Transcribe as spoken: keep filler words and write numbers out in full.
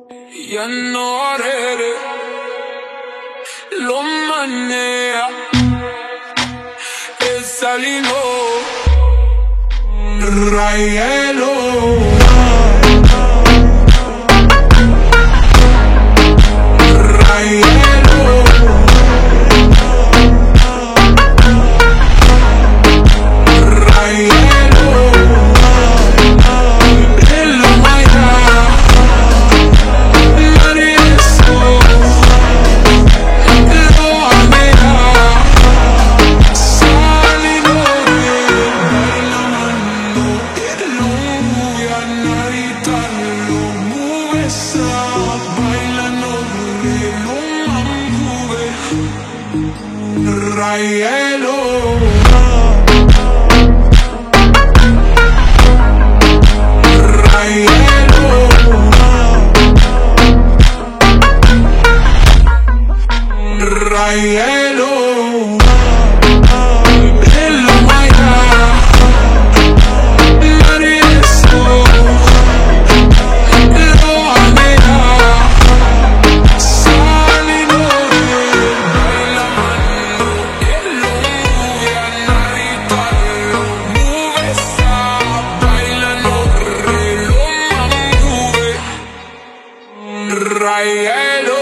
Ya no haré lo manea e salino Raielo Raielo Raielo Hello Maya Mariaso Lo amea Salino Bailando Hello Ya narita Lo mueve Bailando Hello Mambuve Raielo Raielo Hello Maya Mariaso Lo amea Salino Bailando Hello Ya narita Lo mueve Bailando Hello Mambuve Raielo